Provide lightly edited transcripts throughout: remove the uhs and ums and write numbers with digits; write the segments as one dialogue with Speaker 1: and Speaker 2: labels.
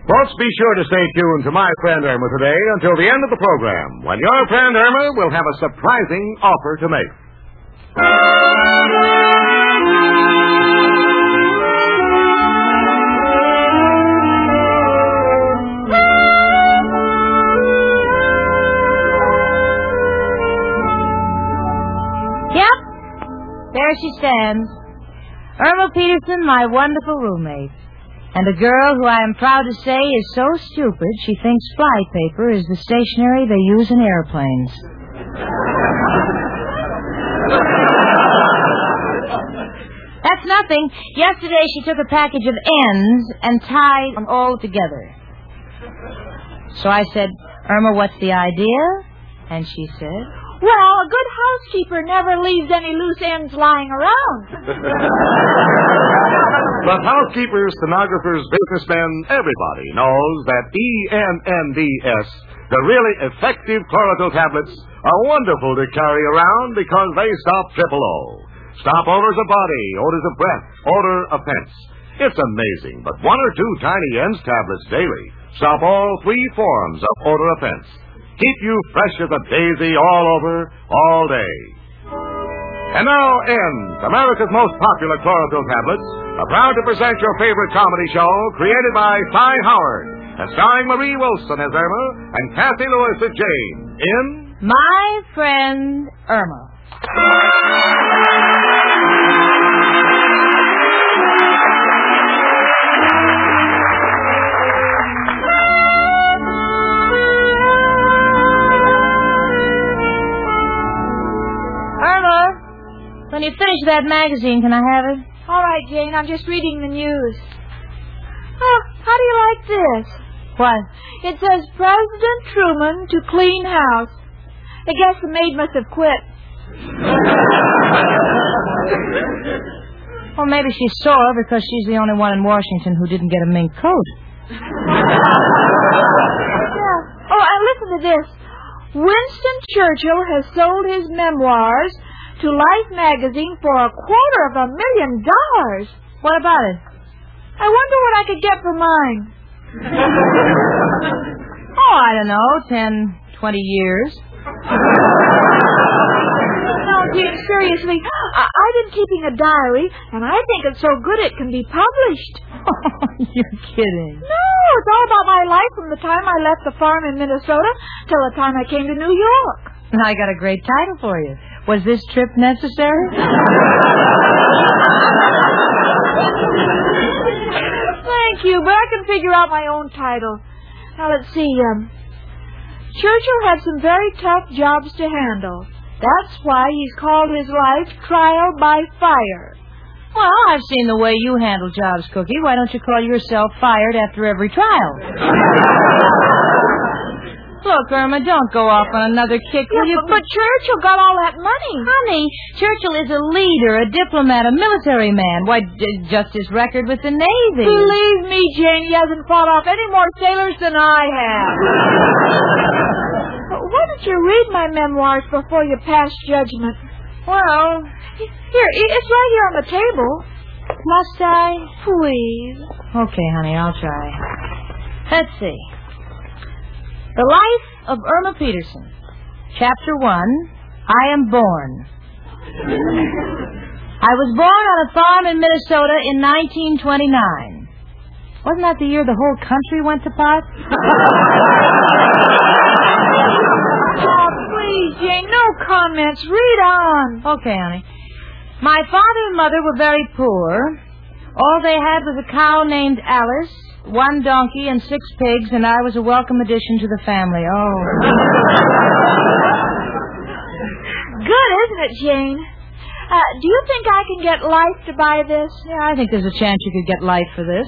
Speaker 1: Folks, be sure to stay tuned to My Friend Irma today until the end of the program, when your friend Irma will have a surprising offer to make.
Speaker 2: Yep, there she stands. Irma Peterson, my wonderful roommate. And a girl who I am proud to say is so stupid she thinks fly paper is the stationery they use in airplanes. That's nothing. Yesterday she took a package of ends and tied them all together. So I said, Irma, what's the idea? And she said,
Speaker 3: well, a good housekeeper never leaves any loose ends lying around.
Speaker 1: But housekeepers, stenographers, businessmen, everybody knows that ENNDS, the really effective chlorophyll tablets, are wonderful to carry around because they stop triple O. Stop odors of body, odors of breath, odor offense. It's amazing, but 1 or 2 tiny ENDS tablets daily stop all 3 forms of odor offense. Keep you fresh as a daisy all over, all day. And now ends America's most popular chlorophyll tablets, are proud to present your favorite comedy show created by Cy Howard and starring Marie Wilson as Irma and Kathy Lewis as Jane in
Speaker 2: My Friend Irma. When you finish that magazine, can I have it?
Speaker 3: All right, Jane, I'm just reading the news. Oh, how do you like this?
Speaker 2: What?
Speaker 3: It says, President Truman to clean house. I guess the maid must have quit.
Speaker 2: Well, maybe she's sore because she's the only one in Washington who didn't get a mink coat.
Speaker 3: Yeah. Oh, and listen to this. Winston Churchill has sold his memoirs to Life magazine for $250,000.
Speaker 2: What about it?
Speaker 3: I wonder what I could get for mine.
Speaker 2: Oh, I don't know, 10, 20 years.
Speaker 3: No, Jane, seriously, I've been keeping a diary, and I think it's so good it can be published.
Speaker 2: Oh, you're kidding.
Speaker 3: No, it's all about my life from the time I left the farm in Minnesota till the time I came to New York.
Speaker 2: I got a great title for you. Was this trip necessary?
Speaker 3: Thank you, but I can figure out my own title. Now, let's see. Churchill had some very tough jobs to handle. That's why he's called his life Trial by Fire.
Speaker 2: Well, I've seen the way you handle jobs, Cookie. Why don't you call yourself fired after every trial? Look, Irma, don't go off on another kick, will you?
Speaker 3: But Churchill got all that money.
Speaker 2: Honey, Churchill is a leader, a diplomat, a military man. Why, just his record with the Navy.
Speaker 3: Believe me, Jane, he hasn't fought off any more sailors than I have. Why don't you read my memoirs before you pass judgment?
Speaker 2: Well,
Speaker 3: here, it's right here on the table.
Speaker 2: Must I?
Speaker 3: Please.
Speaker 2: Okay, honey, I'll try. Let's see. The Life of Irma Peterson. Chapter 1, I Am Born. I was born on a farm in Minnesota in 1929. Wasn't that the year the whole country went to pot?
Speaker 3: Oh, please, Jane, no comments. Read on.
Speaker 2: Okay, honey. My father and mother were very poor. All they had was a cow named Alice, 1 donkey, and 6 pigs, and I was a welcome addition to the family. Oh.
Speaker 3: Good, isn't it, Jane? Do you think I can get Life to buy this?
Speaker 2: Yeah, I think there's a chance you could get Life for this.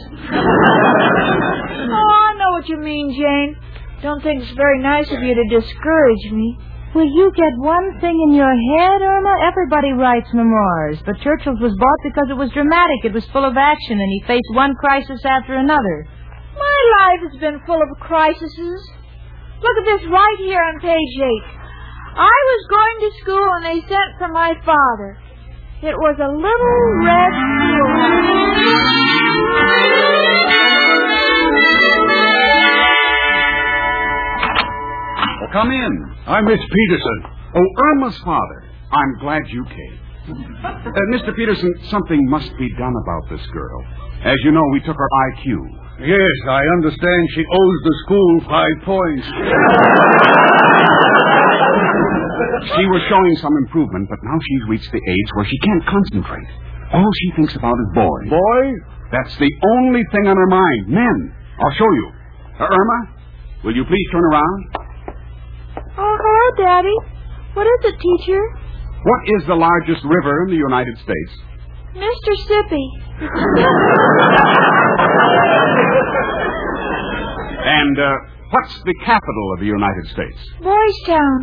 Speaker 3: Oh, I know what you mean, Jane. Don't think it's very nice of you to discourage me.
Speaker 2: Will you get one thing in your head, Irma? Everybody writes memoirs, but Churchill's was bought because it was dramatic. It was full of action, and he faced one crisis after another.
Speaker 3: My life has been full of crises. Look at this right here on page 8. I was going to school, and they sent for my father. It was a little red mule.
Speaker 4: Come in.
Speaker 5: I'm Miss Peterson.
Speaker 4: Oh, Irma's father. I'm glad you came. Mr. Peterson, something must be done about this girl. As you know, we took her IQ.
Speaker 5: Yes, I understand she owes the school 5 points.
Speaker 4: She was showing some improvement, but now she's reached the age where she can't concentrate. All she thinks about is boys.
Speaker 5: Boy?
Speaker 4: That's the only thing on her mind. Men. I'll show you. Irma, will you please turn around?
Speaker 3: Oh, hello, Daddy. What is it, teacher?
Speaker 4: What is the largest river in the United States?
Speaker 3: Mississippi.
Speaker 4: And what's the capital of the United States?
Speaker 3: Boys Town.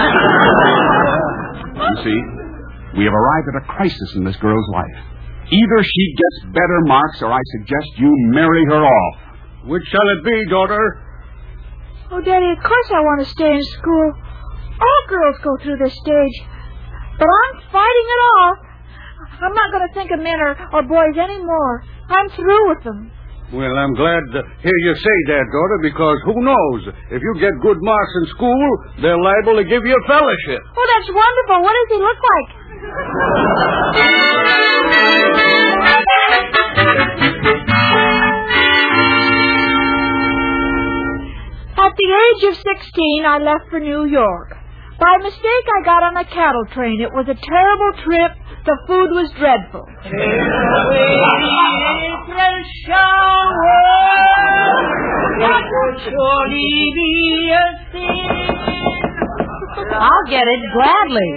Speaker 4: You see, we have arrived at a crisis in this girl's life. Either she gets better marks or I suggest you marry her off.
Speaker 5: Which shall it be, daughter?
Speaker 3: Oh, Daddy, of course I want to stay in school. All girls go through this stage. But I'm fighting it off. I'm not going to think of men or boys anymore. I'm through with them.
Speaker 5: Well, I'm glad to hear you say that, daughter, because who knows? If you get good marks in school, they're liable to give you a fellowship.
Speaker 3: Oh, that's wonderful. What does he look like? At the age of 16, I left for New York. By mistake, I got on a cattle train. It was a terrible trip. The food was dreadful.
Speaker 6: April shower, it would surely be a sin.
Speaker 2: I'll get it gladly.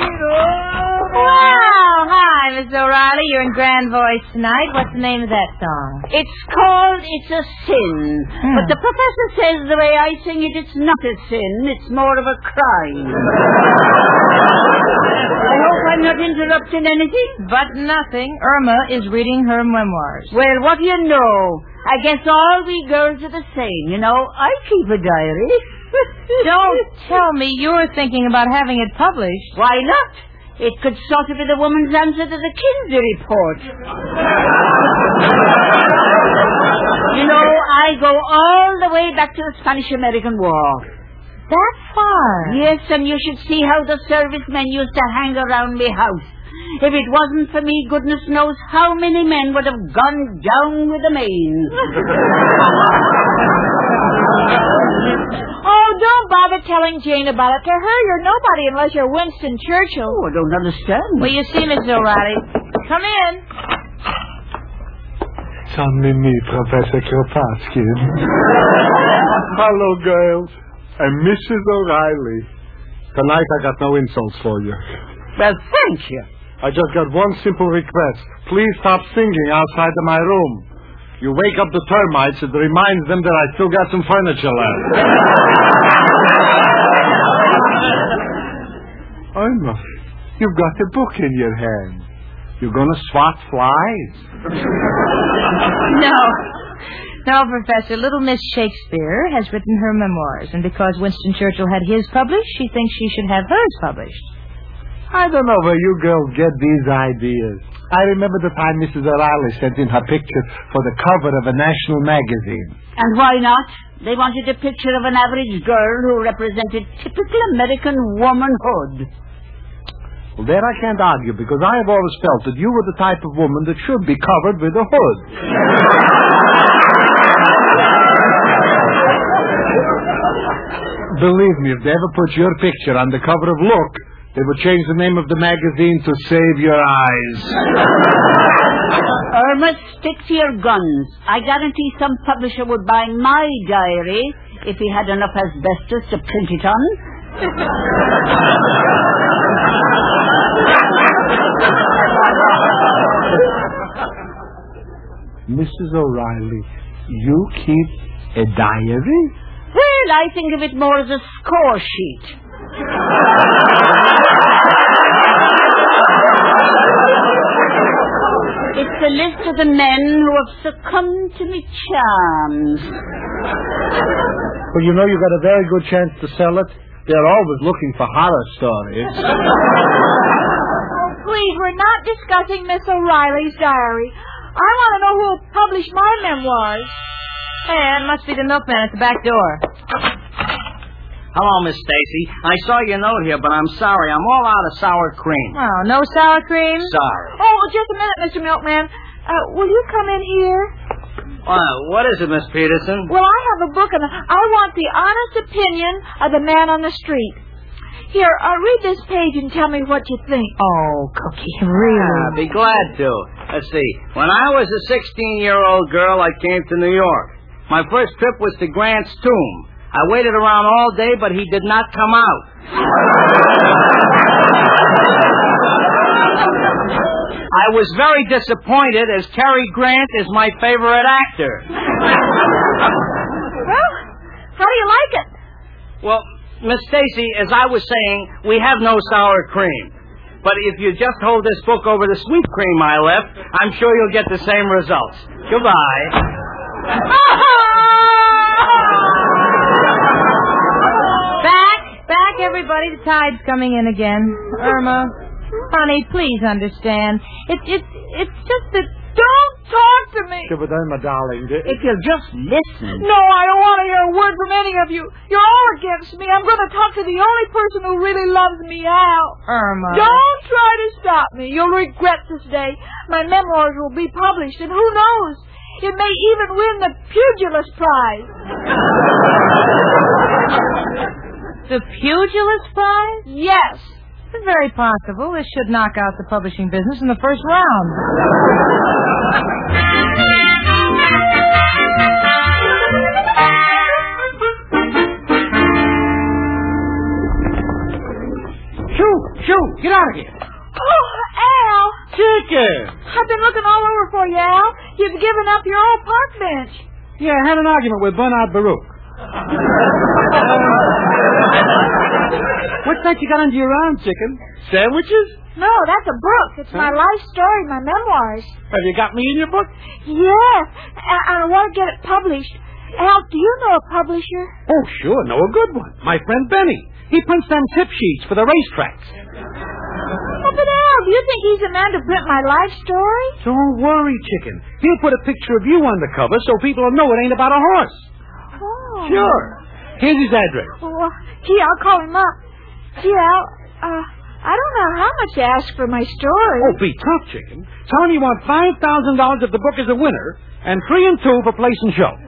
Speaker 2: Wow, hi, Miss O'Reilly. You're in grand voice tonight. What's the name of that song?
Speaker 6: It's called It's a Sin. But the professor says the way I sing it, it's not a sin. It's more of a crime. I hope I'm not interrupting anything.
Speaker 2: But nothing. Irma is reading her memoirs.
Speaker 6: Well, what do you know? I guess all we girls are the same. You know, I keep a diary.
Speaker 2: Don't tell me you're thinking about having it published.
Speaker 6: Why not? It could sort of be the woman's answer to the Kinsey report. You know, I go all the way back to the Spanish-American War.
Speaker 2: That far?
Speaker 6: Yes, and you should see how the servicemen used to hang around my house. If it wasn't for me, goodness knows how many men would have gone down with the main.
Speaker 3: Oh, don't bother telling Jane about it. To her, you're nobody unless you're Winston Churchill.
Speaker 6: Oh, I don't understand.
Speaker 2: Well, you see, Miss O'Reilly. Come in.
Speaker 7: It's only me, Professor Kropotkin. Hello, girls. I'm Mrs. O'Reilly. Tonight I got no insults for you.
Speaker 6: Well, thank you.
Speaker 7: I just got one simple request. Please stop singing outside of my room. You wake up the termites, it reminds them that I still got some furniture left. Irma, you've got a book in your hand. You're going to swat flies?
Speaker 2: No, Professor. Little Miss Shakespeare has written her memoirs, and because Winston Churchill had his published, she thinks she should have hers published.
Speaker 7: I don't know where you girls get these ideas. I remember the time Mrs. O'Reilly sent in her picture for the cover of a national magazine.
Speaker 6: And why not? They wanted a picture of an average girl who represented typical American womanhood.
Speaker 7: Well, there I can't argue, because I have always felt that you were the type of woman that should be covered with a hood. Believe me, if they ever put your picture on the cover of Look, they would change the name of the magazine to Save Your Eyes.
Speaker 6: Irma, stick to your guns. I guarantee some publisher would buy my diary if he had enough asbestos to print it on.
Speaker 7: Mrs. O'Reilly, you keep a diary?
Speaker 6: Well, I think of it more as a score sheet. It's a list of the men who have succumbed to me charms.
Speaker 7: Well, you know you got a very good chance to sell it. They're always looking for horror stories.
Speaker 3: Oh, please, we're not discussing Miss O'Reilly's diary. I want to know who will publish my memoirs.
Speaker 2: Hey, it must be the milkman at the back door.
Speaker 8: Hello, Miss Stacy. I saw your note here, but I'm sorry. I'm all out of sour cream.
Speaker 2: Oh, no sour cream?
Speaker 8: Sorry.
Speaker 3: Oh, just a minute, Mr. Milkman. Will you come in here?
Speaker 8: What is it, Miss Peterson?
Speaker 3: Well, I have a book, and I want the honest opinion of the man on the street. Here, read this page and tell me what you think.
Speaker 2: Oh, Cookie, really?
Speaker 8: I'd be glad to. Let's see. When I was a 16-year-old girl, I came to New York. My first trip was to Grant's tomb. I waited around all day, but he did not come out. I was very disappointed, as Cary Grant is my favorite actor.
Speaker 3: Well, how do you like it?
Speaker 8: Well, Miss Stacy, as I was saying, we have no sour cream. But if you just hold this book over the sweet cream I left, I'm sure you'll get the same results. Goodbye.
Speaker 2: Back, everybody. The tide's coming in again. Irma, honey, please understand. It's just that...
Speaker 3: Don't talk to me.
Speaker 7: But Irma, darling,
Speaker 6: If you'll just listen.
Speaker 3: No, I don't want to hear a word from any of you. You're all against me. I'm going to talk to the only person who really loves me, Al.
Speaker 2: Irma.
Speaker 3: Don't try to stop me. You'll regret this day. My memoirs will be published, and who knows? It may even win the Pugilist Prize.
Speaker 2: The Pugilist Prize?
Speaker 3: Yes.
Speaker 2: It's very possible. This should knock out the publishing business in the first round.
Speaker 8: Shoo, get out of here.
Speaker 3: Oh, Al.
Speaker 8: Chicken.
Speaker 3: I've been looking all over for you, Al. You've given up your old park bench.
Speaker 5: Yeah, I had an argument with Bernard Baruch. What's that you got under your arm, Chicken? Sandwiches?
Speaker 3: No, that's a book. It's my life story, my memoirs.
Speaker 5: Have you got me in your book?
Speaker 3: Yes. I want to get it published. Al, do you know a publisher?
Speaker 5: Oh, sure. Know a good one. My friend Benny. He prints them tip sheets for the racetracks.
Speaker 3: Oh, but Al, do you think he's the man to print my life story?
Speaker 5: Don't worry, Chicken. He'll put a picture of you on the cover so people will know it ain't about a horse.
Speaker 3: Oh.
Speaker 5: Sure. Here's his address.
Speaker 3: Well, gee, I'll call him up. Gee, Al, I don't know how much to ask for my story.
Speaker 5: Oh, be tough, Chicken. Tell him you want $5,000 if the book is a winner, and 3 and 2 for place and show.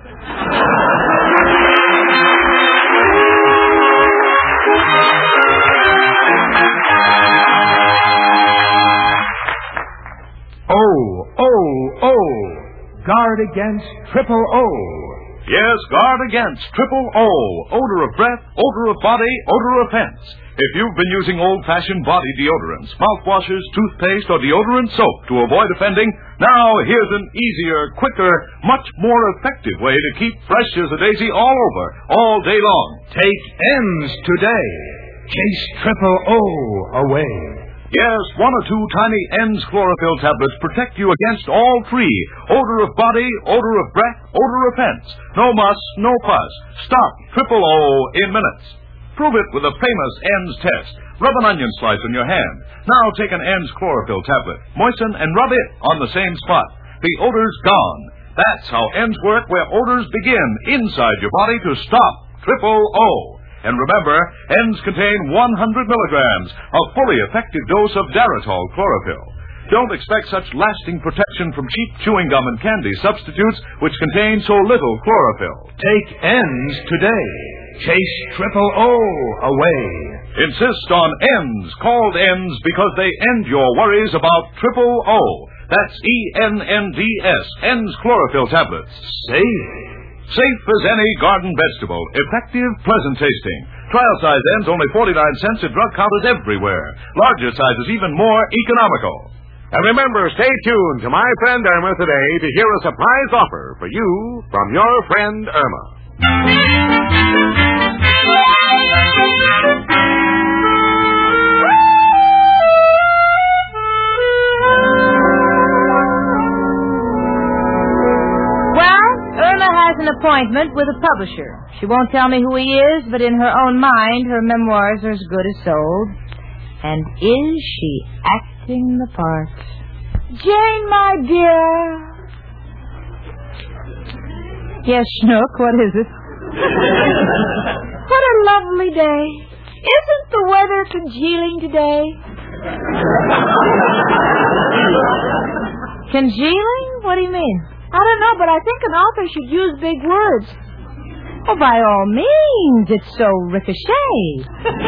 Speaker 9: O. Guard against triple O.
Speaker 1: Yes, guard against triple O. Odor of breath, odor of body, odor of fence. If you've been using old-fashioned body deodorants, mouthwashes, toothpaste, or deodorant soap to avoid offending, now here's an easier, quicker, much more effective way to keep fresh as a daisy all over, all day long.
Speaker 9: Take N's today. Chase triple O away.
Speaker 1: Yes, 1 or 2 tiny N's chlorophyll tablets protect you against all 3. Odor of body, odor of breath, odor of fence. No muss, no fuss. Stop triple O in minutes. Prove it with a famous N's test. Rub an onion slice on your hand. Now take an N's chlorophyll tablet. Moisten and rub it on the same spot. The odor's gone. That's how N's work, where odors begin inside your body to stop triple O. And remember, N's contain 100 milligrams, a fully effective dose of Daratol chlorophyll. Don't expect such lasting protection from cheap chewing gum and candy substitutes which contain so little chlorophyll.
Speaker 9: Take N's today. Chase triple O away.
Speaker 1: Insist on N's, called N's because they end your worries about triple O. That's ENNDS, N's chlorophyll tablets. Safe as any garden vegetable. Effective, pleasant tasting. Trial size N's only 49 cents at drug counters everywhere. Larger sizes even more economical.
Speaker 7: And remember, stay tuned to My Friend Irma today to hear a surprise offer for you from your friend Irma.
Speaker 2: An appointment with a publisher. She won't tell me who he is, but in her own mind, her memoirs are as good as sold. And is she acting the part?
Speaker 3: Jane, my dear.
Speaker 2: Yes, Schnook, what is it?
Speaker 3: What a lovely lovely day. Isn't the weather congealing today?
Speaker 2: Congealing? What do you mean?
Speaker 3: I don't know, but I think an author should use big words.
Speaker 2: Oh, by all means. It's so ricochet.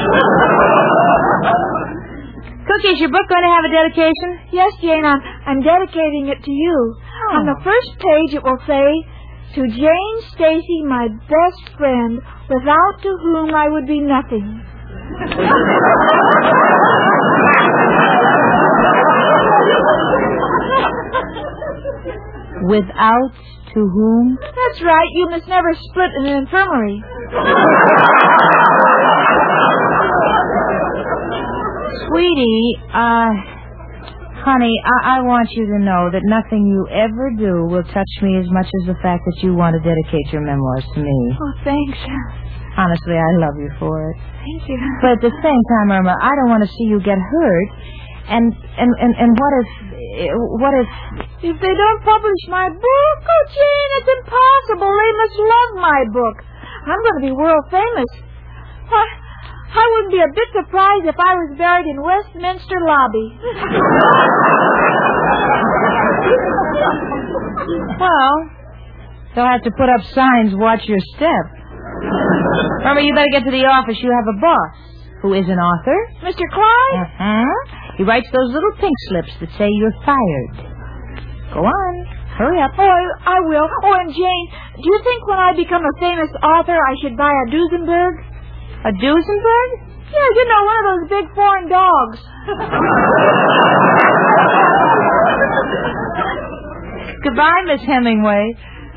Speaker 2: Cookie, is your book going to have a dedication?
Speaker 3: Yes, Jane, I'm dedicating it to you.
Speaker 2: Oh.
Speaker 3: On the first page it will say, to Jane Stacy, my best friend, without to whom I would be nothing.
Speaker 2: Without to whom?
Speaker 3: That's right. You must never split in an infirmary.
Speaker 2: Sweetie, honey, I want you to know that nothing you ever do will touch me as much as the fact that you want to dedicate your memoirs to me.
Speaker 3: Oh, thanks.
Speaker 2: Honestly, I love you for it.
Speaker 3: Thank you.
Speaker 2: But at the same time, Irma, I don't want to see you get hurt. And what if...
Speaker 3: If they don't publish my book? Oh, Jane, it's impossible. They must love my book. I'm going to be world famous. I wouldn't be a bit surprised if I was buried in Westminster Lobby.
Speaker 2: Well, they'll have to put up signs, watch your step. Remember, you better get to the office. You have a boss who is an author.
Speaker 3: Mr. Clyde?
Speaker 2: Uh-huh. He writes those little pink slips that say you're fired. Go on. Hurry up.
Speaker 3: Oh, I will. Oh, and Jane, do you think when I become a famous author I should buy a Duesenberg?
Speaker 2: A Duesenberg?
Speaker 3: Yeah, you know, one of those big foreign dogs.
Speaker 2: Goodbye, Miss Hemingway.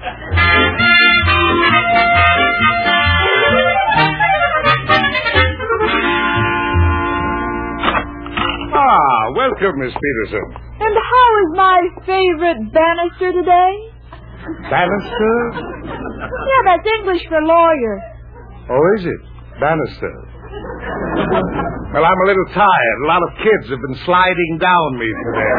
Speaker 5: Welcome, Miss Peterson.
Speaker 3: And how is my favorite Bannister today?
Speaker 5: Bannister?
Speaker 3: Yeah, that's English for lawyer.
Speaker 5: Oh, is it? Bannister. Well, I'm a little tired. A lot of kids have been sliding down me today.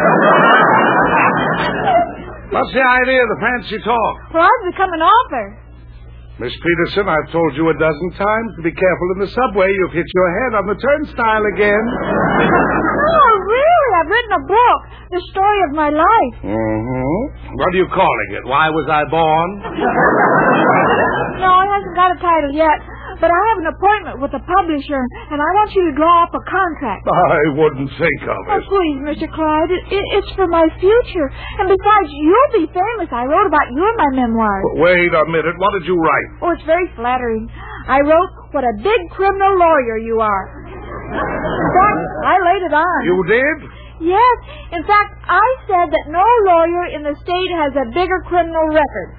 Speaker 5: What's the idea of the fancy talk?
Speaker 3: Well, I've become an author.
Speaker 5: Miss Peterson, I've told you a dozen times to be careful in the subway. You've hit your head on the turnstile again.
Speaker 3: Oh, really? I've written a book. The story of my life.
Speaker 5: Mm-hmm. What are you calling it? Why was I born?
Speaker 3: No, it hasn't got a title yet. But I have an appointment with a publisher, and I want you to draw up a contract.
Speaker 5: I wouldn't think of
Speaker 3: Oh,
Speaker 5: it.
Speaker 3: please, Mr. Clyde. It's for my future. And besides, you'll be famous. I wrote about you in my memoirs.
Speaker 5: Wait a minute. What did you write?
Speaker 3: Oh, it's very flattering. I wrote what a big criminal lawyer you are. In fact, I laid it on.
Speaker 5: You did?
Speaker 3: Yes. In fact, I said that no lawyer in the state has a bigger criminal record.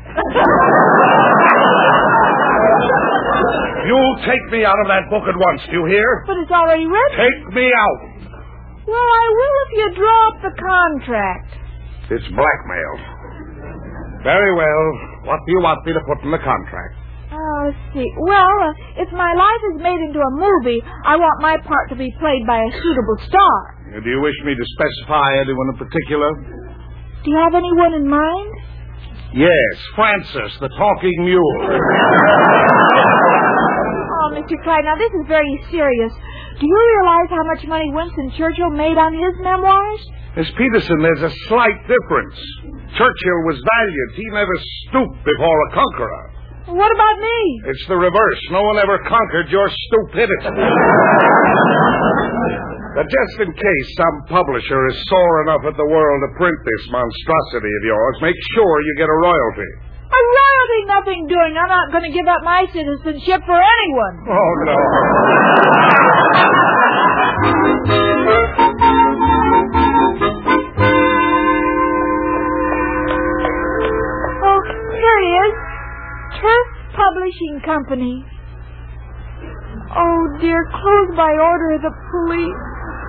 Speaker 5: You'll take me out of that book at once, do you hear?
Speaker 3: But it's already written.
Speaker 5: Take me out.
Speaker 3: Well, I will if you draw up the contract.
Speaker 5: It's blackmail. Very well. What do you want me to put in the contract?
Speaker 3: Let's see. Well, if my life is made into a movie, I want my part to be played by a suitable star.
Speaker 5: Do you wish me to specify anyone in particular?
Speaker 3: Do you have anyone in mind?
Speaker 5: Yes, Francis, the talking mule.
Speaker 3: Oh, Mr. Clyde, now this is very serious. Do you realize how much money Winston Churchill made on his memoirs?
Speaker 5: Miss Peterson, there's a slight difference. Churchill was valiant. He never stooped before a conqueror.
Speaker 3: What about me?
Speaker 5: It's the reverse. No one ever conquered your stupidity. But just in case some publisher is sore enough at the world to print this monstrosity of yours, make sure you get a royalty.
Speaker 3: A royalty nothing doing. I'm not going to give up my citizenship for anyone.
Speaker 5: Oh, no.
Speaker 3: Oh, here he is. Turf Publishing Company. Oh, dear, closed by order of the police.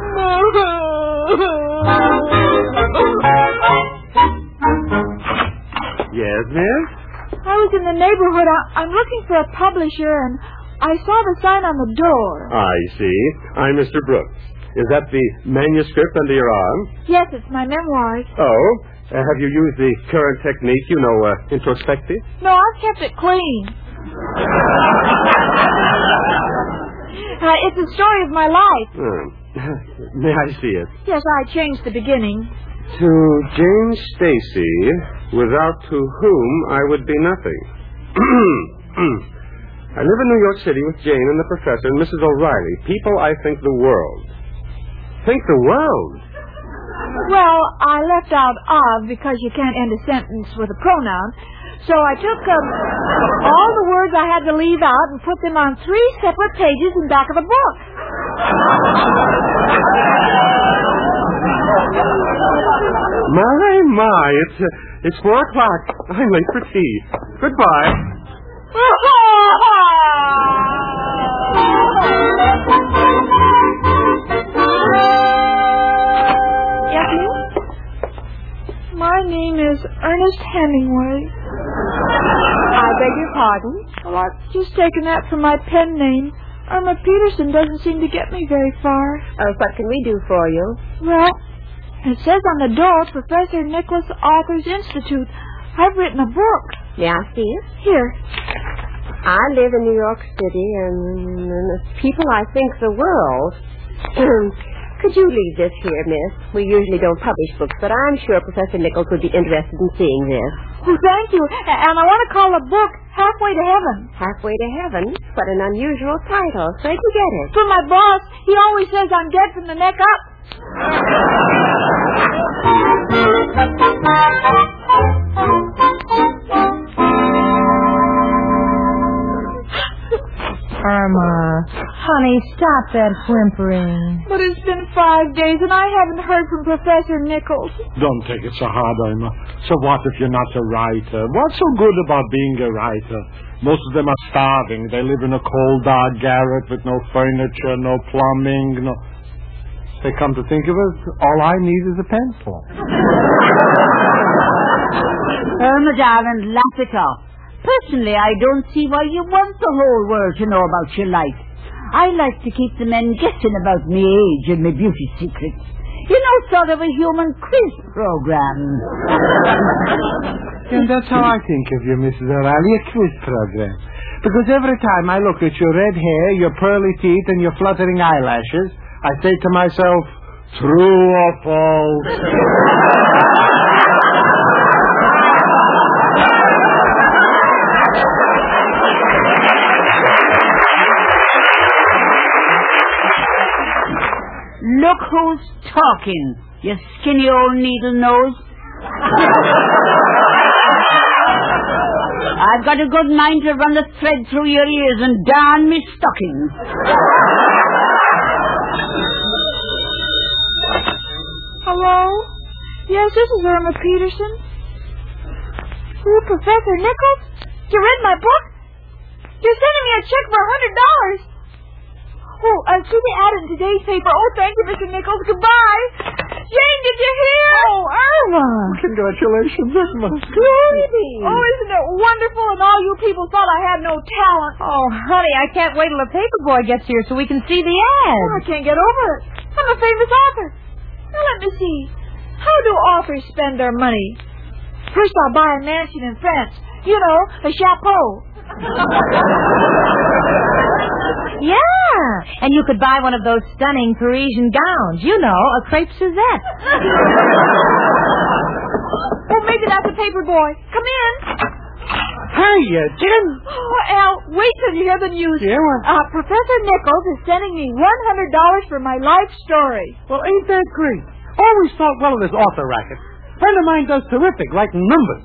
Speaker 7: Yes, miss?
Speaker 3: I was in the neighborhood. I'm looking for a publisher, and I saw the sign on the door.
Speaker 7: I see. I'm Mr. Brooks. Is that the manuscript under your arm?
Speaker 3: Yes, it's my memoirs.
Speaker 7: Oh? Have you used the current technique, introspective?
Speaker 3: No, I've kept it clean. It's the story of my life.
Speaker 10: May I see it?
Speaker 3: Yes, I changed the beginning.
Speaker 10: To Jane Stacy, without to whom I would be nothing. I live in New York City with Jane and the professor and Mrs. O'Reilly. People I think the world. Think the world?
Speaker 3: Well, I left out of because you can't end a sentence with a pronoun. So I took all the words I had to leave out and put them on 3 separate pages in back of the book.
Speaker 10: My, it's 4 o'clock. I'm late for tea. Goodbye.
Speaker 3: My name is Ernest Hemingway.
Speaker 11: I beg your pardon?
Speaker 3: Well, I've just taken that from my pen name. Irma Peterson doesn't seem to get me very far.
Speaker 11: What can we do for you?
Speaker 3: Well, it says on the door, Professor Nicholas Authors Institute. I've written a book.
Speaker 11: May I see it?
Speaker 3: Here.
Speaker 11: I live in New York City, and people I think the world. Could you leave this here, miss? We usually don't publish books, but I'm sure Professor Nichols would be interested in seeing this.
Speaker 3: Oh, thank you. And I want to call the book Halfway to Heaven.
Speaker 11: Halfway to Heaven? What an unusual title. Where'd you get it?
Speaker 3: From my boss. He always says I'm dead from the neck up.
Speaker 2: Irma, honey, stop that whimpering.
Speaker 3: But it's been 5 days and I haven't heard from Professor Nichols.
Speaker 7: Don't take it so hard, Irma. So what if you're not a writer? What's so good about being a writer? Most of them are starving. They live in a cold, dark garret with no furniture, no plumbing, no... They come to think of it, all I need is a pencil.
Speaker 6: Irma, darling, laugh it off. Personally, I don't see why you want the whole world to know about your life. I like to keep the men guessing about me age and my beauty secrets. You know, sort of a human quiz program.
Speaker 7: And that's how I think of you, Mrs. O'Reilly, a quiz program. Because every time I look at your red hair, your pearly teeth, and your fluttering eyelashes, I say to myself, true or false?
Speaker 6: Look who's talking, you skinny old needle nose. I've got a good mind to run the thread through your ears and darn me stockings.
Speaker 3: Hello? Yes, this is Irma Peterson. You, Professor Nichols? You read my book? You're sending me a check for $100. Oh, I see the ad in today's paper. Oh, thank you, Mr. Nichols. Goodbye. Jane, did you hear?
Speaker 2: Oh, Irma.
Speaker 7: Congratulations, Irma.
Speaker 3: Goody. Oh, isn't it wonderful? And all you people thought I had no talent.
Speaker 2: Oh, honey, I can't wait till the paper boy gets here so we can see the ad.
Speaker 3: Oh, I can't get over it. I'm a famous author. Now, let me see. How do authors spend their money? First, I'll buy a mansion in France. You know, a chapeau.
Speaker 2: Yeah, and you could buy one of those stunning Parisian gowns. You know, a crepe Suzette.
Speaker 3: Oh, maybe that's a paper boy. Come in.
Speaker 7: Hiya, Jim.
Speaker 3: Oh, Al, wait till you hear the news.
Speaker 7: Yeah, what?
Speaker 3: Professor Nichols is sending me $100 for my life story.
Speaker 7: Well, ain't that great? Always thought well of this author racket. Friend of mine does terrific, writing numbers.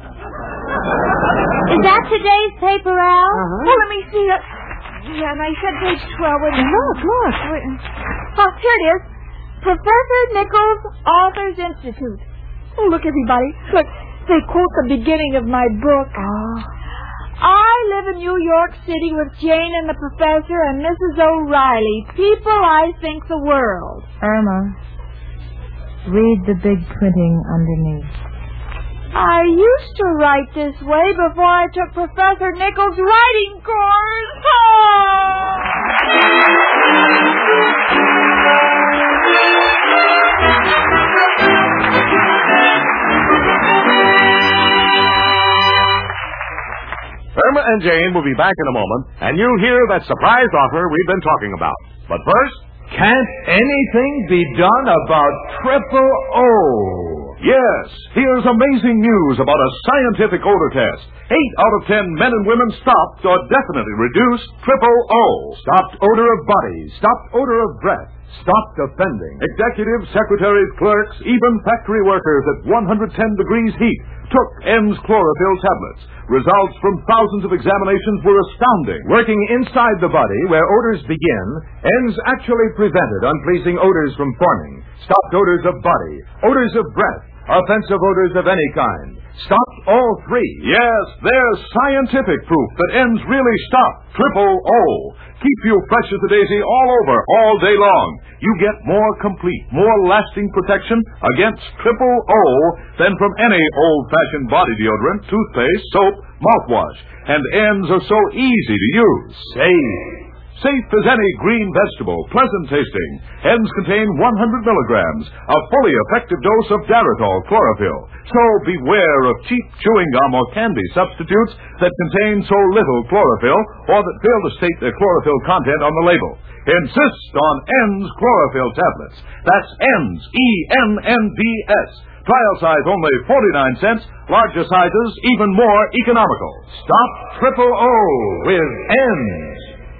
Speaker 2: Is that today's paper, Al?
Speaker 3: Oh, let me see it. Yeah, and I said page 12. Wait a minute. Look. Oh, here it is. Professor Nichols Authors Institute. Oh, look, everybody. Look, they quote the beginning of my book.
Speaker 2: Oh.
Speaker 3: I live in New York City with Jane and the professor and Mrs. O'Reilly. People I think the world.
Speaker 2: Irma, read the big printing underneath.
Speaker 3: I used to write this way before I took Professor Nichols' writing course.
Speaker 1: Irma and Jane will be back in a moment, and you'll hear that surprise offer we've been talking about. But first...
Speaker 9: Can't anything be done about Triple O?
Speaker 1: Yes, here's amazing news about a scientific odor test. 8 out of 10 men and women stopped or definitely reduced Triple O.
Speaker 12: Stopped odor of body, stopped odor of breath, stopped offending.
Speaker 1: Executives, secretaries, clerks, even factory workers at 110 degrees heat took N's chlorophyll tablets. Results from thousands of examinations were astounding.
Speaker 12: Working inside the body, where odors begin, N's actually prevented unpleasing odors from forming. Stopped odors of body, odors of breath, offensive odors of any kind. Stopped all 3.
Speaker 1: Yes, there's scientific proof that N's really stop Triple O. Keep you fresh as a daisy all over, all day long. You get more complete, more lasting protection against Triple O than from any old-fashioned body deodorant, toothpaste, soap, mouthwash. And N's are so easy to use. Safe as any green vegetable, pleasant tasting. N's contain 100 milligrams, a fully effective dose of Daritol chlorophyll. So beware of cheap chewing gum or candy substitutes that contain so little chlorophyll or that fail to state their chlorophyll content on the label. Insist on N's chlorophyll tablets. That's N's, E-N-N-D-S. Trial size only 49 cents. Larger sizes even more economical.
Speaker 12: Stop Triple O with N's.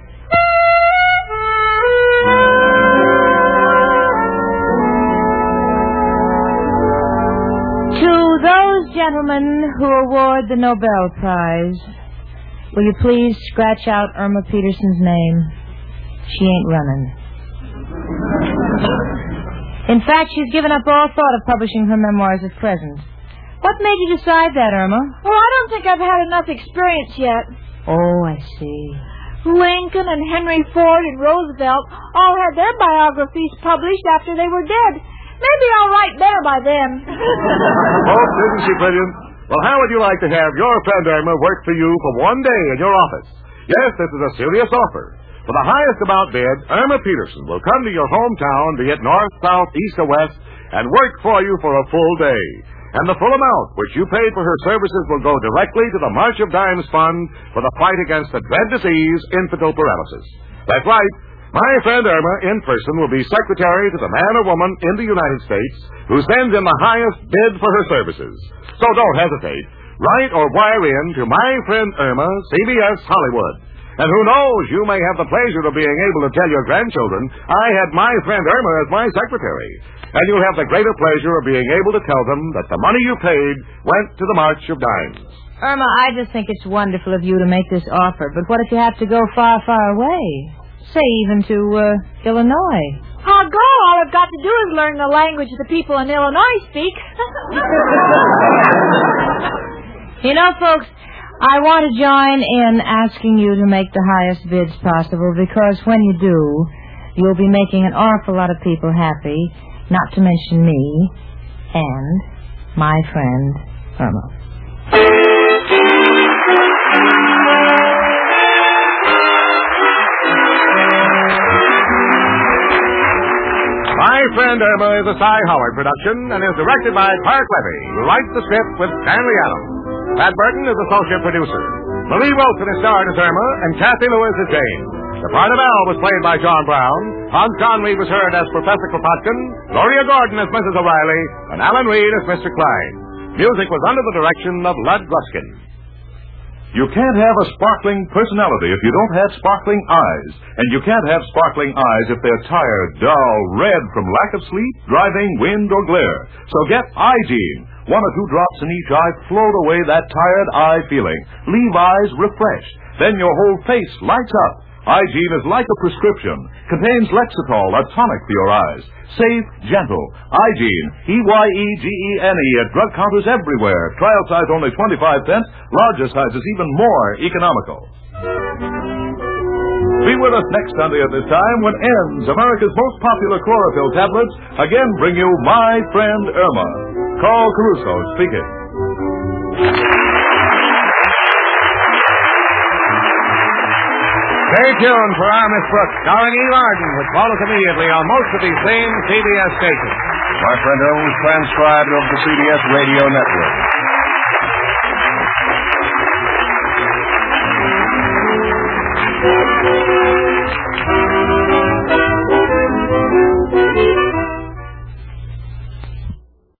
Speaker 2: To those gentlemen who award the Nobel Prize, will you please scratch out Irma Peterson's name? She ain't running. In fact, she's given up all thought of publishing her memoirs at present. What made you decide that, Irma?
Speaker 3: Well, I don't think I've had enough experience yet.
Speaker 2: Oh, I see.
Speaker 3: Lincoln and Henry Ford and Roosevelt all had their biographies published after they were dead. Maybe I'll write better by then.
Speaker 1: Oh, isn't she brilliant? Well, how would you like to have your friend Irma work for you for one day in your office? Yes, this is a serious offer. For the highest amount bid, Irma Peterson will come to your hometown, be it north, south, east, or west, and work for you for a full day. And the full amount which you paid for her services will go directly to the March of Dimes Fund for the fight against the dread disease, infantile paralysis. That's right. My friend Irma, in person, will be secretary to the man or woman in the United States who sends in the highest bid for her services. So don't hesitate. Write or wire in to my friend Irma, CBS Hollywood. And who knows, you may have the pleasure of being able to tell your grandchildren, I had my friend Irma as my secretary. And you'll have the greater pleasure of being able to tell them that the money you paid went to the March of Dimes.
Speaker 2: Irma, I just think it's wonderful of you to make this offer, but what if you have to go far, far away? Say even to Illinois.
Speaker 3: I'll go. All I've got to do is learn the language the people in Illinois speak.
Speaker 2: You know, folks, I want to join in asking you to make the highest bids possible, because when you do, you'll be making an awful lot of people happy, not to mention me and my friend Irma.
Speaker 1: My Friend Irma is a Cy Howard production and is directed by Park Levy, who writes the script with Stanley Adams. Pat Burton is associate producer. Marie Wilson is starred as Irma, and Kathy Lewis as Jane. The part of Al was played by John Brown. Hans Conried was heard as Professor Kropotkin, Gloria Gordon as Mrs. O'Reilly, and Alan Reed as Mr. Klein. Music was under the direction of Lud Gluskin. You can't have a sparkling personality if you don't have sparkling eyes. And you can't have sparkling eyes if they're tired, dull, red from lack of sleep, driving, wind, or glare. So get Eye-Gene. 1 or 2 drops in each eye float away that tired eye feeling. Leave eyes refreshed. Then your whole face lights up. Eye-Gene is like a prescription. Contains Lexitol, a tonic for your eyes. Safe, gentle. Eye-Gene, E-Y-E-G-E-N-E at drug counters everywhere. Trial size only 25 cents. Larger sizes even more economical. Be with us next Sunday at this time when N's, America's most popular chlorophyll tablets, again bring you My Friend Irma. Carl Caruso speaking.
Speaker 9: Stay tuned for Our Miss Brooks, starring Eve Arden, which follows immediately on most of these same CBS stations.
Speaker 13: My Friend Irma was transcribed over the CBS radio network.